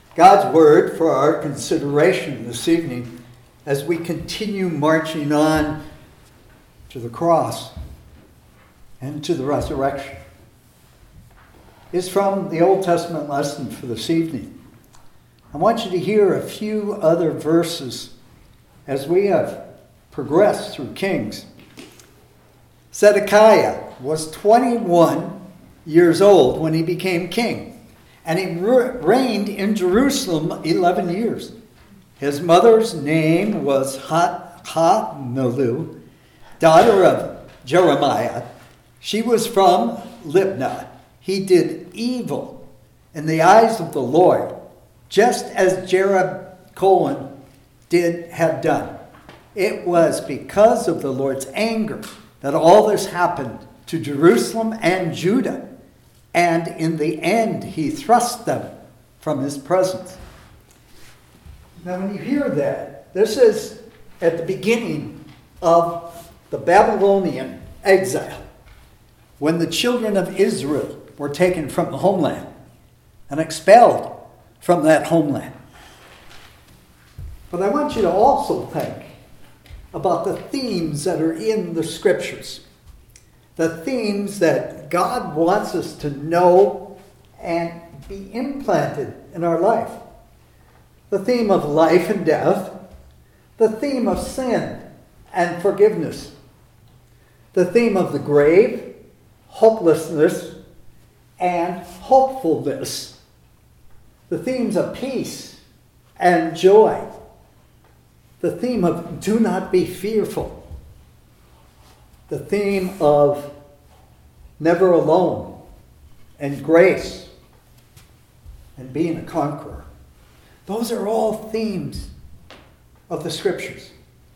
God's word for our consideration this evening as we continue marching on to the cross and to the resurrection is from the Old Testament lesson for this evening. I want you to hear a few other verses as we have progressed through Kings. Zedekiah was 21 years old when he became king, and he reigned in Jerusalem 11 years. His mother's name was Hamuelu, daughter of Jeremiah. She was from Libnah. He did evil in the eyes of the Lord, just as Jeroboam did have done. It was because of the Lord's anger that all this happened to Jerusalem and Judah, and in the end he thrust them from his presence. Now when you hear that, this is at the beginning of the Babylonian exile, when the children of Israel were taken from the homeland and expelled from that homeland. But I want you to also think about the themes that are in the scriptures. The themes that God wants us to know and be implanted in our life. The theme of life and death. The theme of sin and forgiveness. The theme of the grave, hopelessness, and hopefulness. The themes of peace and joy. The theme of do not be fearful. The theme of never alone and grace and being a conqueror. Those are all themes of the scriptures.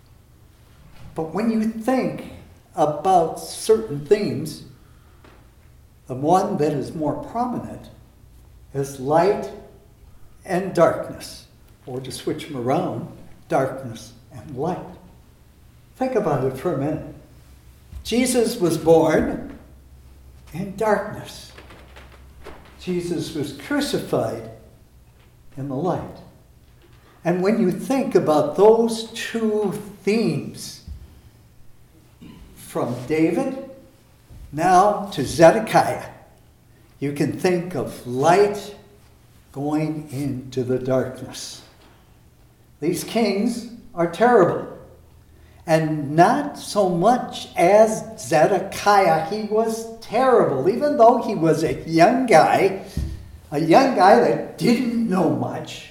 But when you think about certain themes, the one that is more prominent is light and darkness, or to switch them around, darkness and light. Think about it for a minute. Jesus was born in darkness. Jesus was crucified in the light. And when you think about those two themes, from David now to Zedekiah, you can think of light going into the darkness. These kings are terrible. And not so much as Zedekiah. He was terrible, even though he was a young guy that didn't know much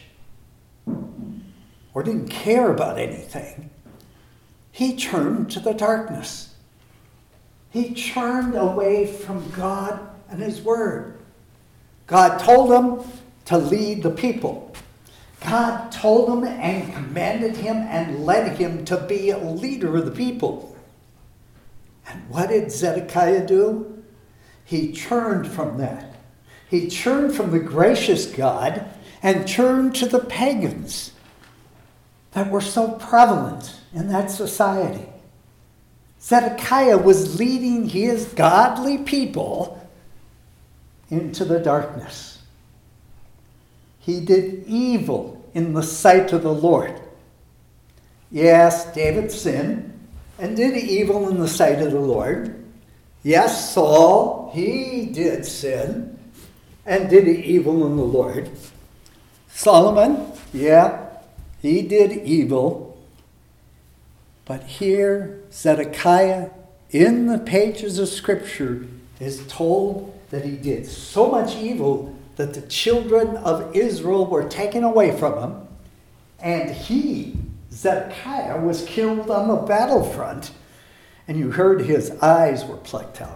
or didn't care about anything. He turned to the darkness. He turned away from God and his word. God told him to lead the people. God told him and commanded him and led him to be a leader of the people. And what did Zedekiah do? He turned from that. He turned from the gracious God and turned to the pagans that were so prevalent in that society. Zedekiah was leading his godly people into the darkness. He did evil in the sight of the Lord. Yes, David sinned and did evil in the sight of the Lord. Yes, Saul, he did sin and did evil in the Lord. Solomon, yeah, he did evil. But here, Zedekiah, in the pages of Scripture, is told that he did so much evil that the children of Israel were taken away from him, and he, Zedekiah, was killed on the battlefront, and you heard his eyes were plucked out.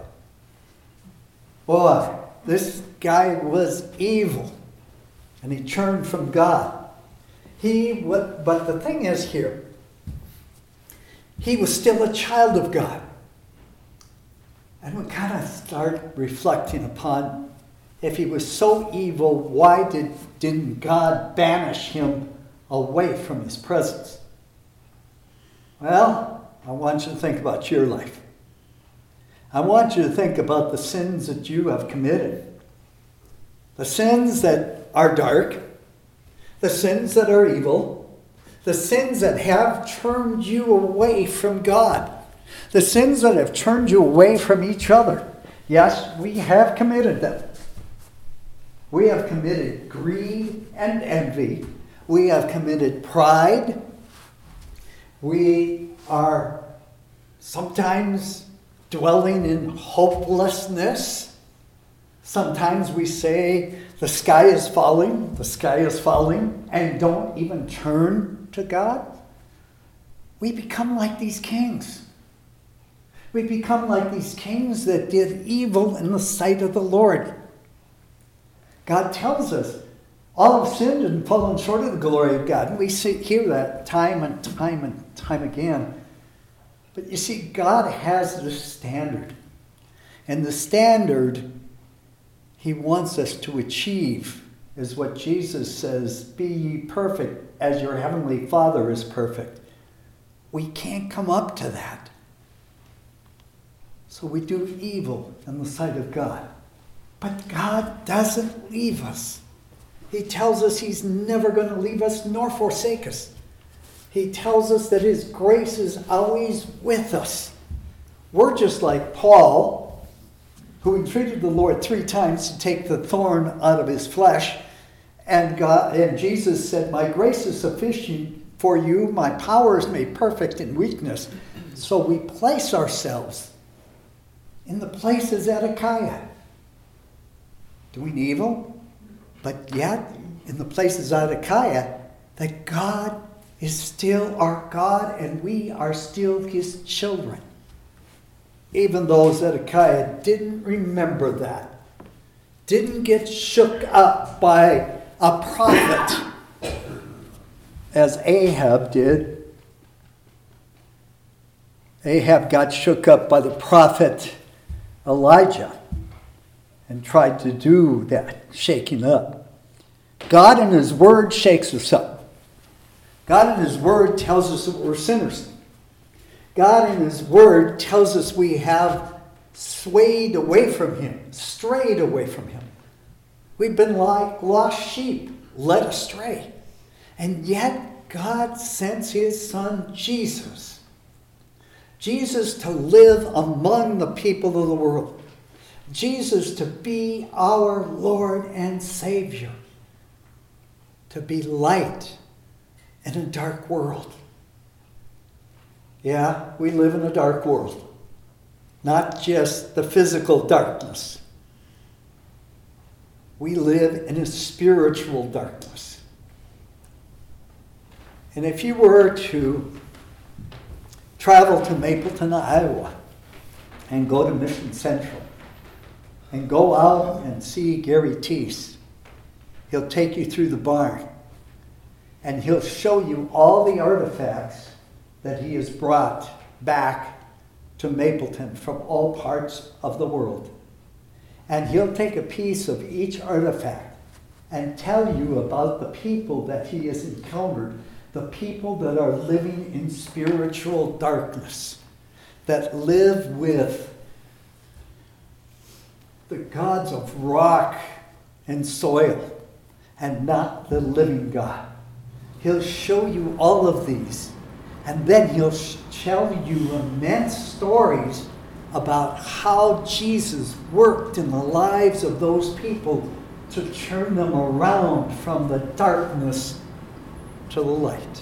Boy, this guy was evil, and he turned from God. But the thing is here, he was still a child of God. And we kind of start reflecting upon, if he was so evil, why didn't God banish him away from his presence? Well, I want you to think about your life. I want you to think about the sins that you have committed. The sins that are dark, the sins that are evil, the sins that have turned you away from God, the sins that have turned you away from each other. Yes, we have committed them. We have committed greed and envy. We have committed pride. We are sometimes dwelling in hopelessness. Sometimes we say, the sky is falling, and don't even turn to God. We become like these kings. We become like these kings that did evil in the sight of the Lord. God tells us, all have sinned and fallen short of the glory of God. And we hear that time and time again. But you see, God has this standard. And the standard He wants us to achieve is what Jesus says, be ye perfect as your heavenly Father is perfect. We can't come up to that. So we do evil in the sight of God. But God doesn't leave us. He tells us He's never going to leave us nor forsake us. He tells us that His grace is always with us. We're just like Paul, who entreated the Lord 3 times to take the thorn out of his flesh. And Jesus said, my grace is sufficient for you. My power is made perfect in weakness. So we place ourselves in the place of Zedekiah, doing evil, but yet in the place of Zedekiah, that God is still our God and we are still His children. Even though Zedekiah didn't remember that, didn't get shook up by a prophet as Ahab did. Ahab got shook up by the prophet Elijah and tried to do that, shaking up. God in His Word shakes us up. God in His Word tells us that we're sinners. God in His Word tells us we have swayed away from Him, strayed away from Him. We've been like lost sheep, led astray. And yet God sends His Son Jesus to live among the people of the world. Jesus to be our Lord and Savior. To be light in a dark world. Yeah, we live in a dark world. Not just the physical darkness. We live in a spiritual darkness. And if you were to travel to Mapleton, Iowa, and go to Mission Central, and go out and see Gary Teese, he'll take you through the barn, and he'll show you all the artifacts that he has brought back to Mapleton from all parts of the world. And he'll take a piece of each artifact and tell you about the people that he has encountered, the people that are living in spiritual darkness, that live with the gods of rock and soil and not the living God. He'll show you all of these, and then he'll tell you immense stories about how Jesus worked in the lives of those people to turn them around from the darkness to the light.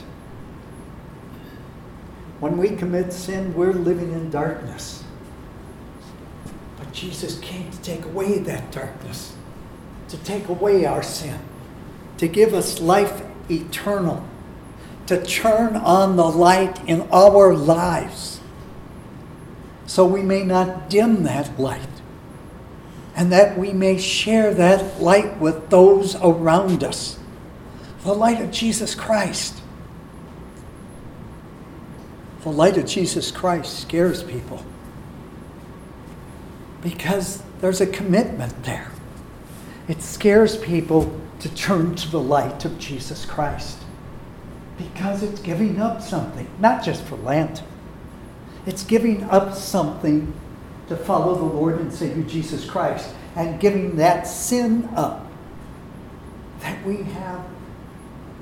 When we commit sin, we're living in darkness. But Jesus came to take away that darkness, to take away our sin, to give us life eternal, to turn on the light in our lives so we may not dim that light and that we may share that light with those around us. The light of Jesus Christ. The light of Jesus Christ scares people because there's a commitment there. It scares people to turn to the light of Jesus Christ because it's giving up something, not just for Lent. It's giving up something to follow the Lord and Savior Jesus Christ and giving that sin up that we have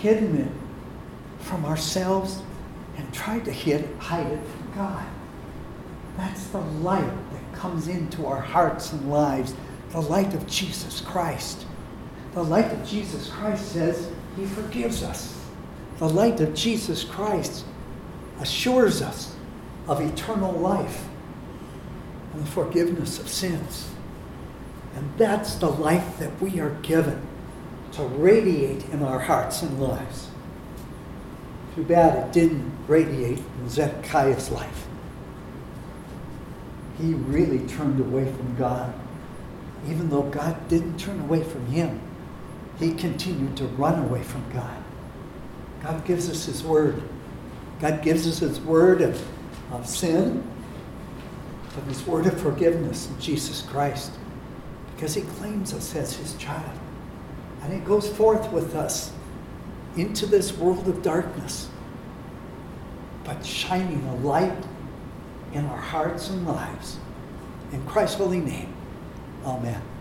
hidden it from ourselves and tried to hide it from God. That's the light that comes into our hearts and lives, the light of Jesus Christ. The light of Jesus Christ says he forgives us. The light of Jesus Christ assures us of eternal life and the forgiveness of sins. And that's the light that we are given to radiate in our hearts and lives. Too bad it didn't radiate in Zedekiah's life. He really turned away from God. Even though God didn't turn away from him, he continued to run away from God. God gives us his word. God gives us his word of sin, but his word of forgiveness in Jesus Christ, because he claims us as his child. And he goes forth with us into this world of darkness, but shining a light in our hearts and lives. In Christ's holy name, amen.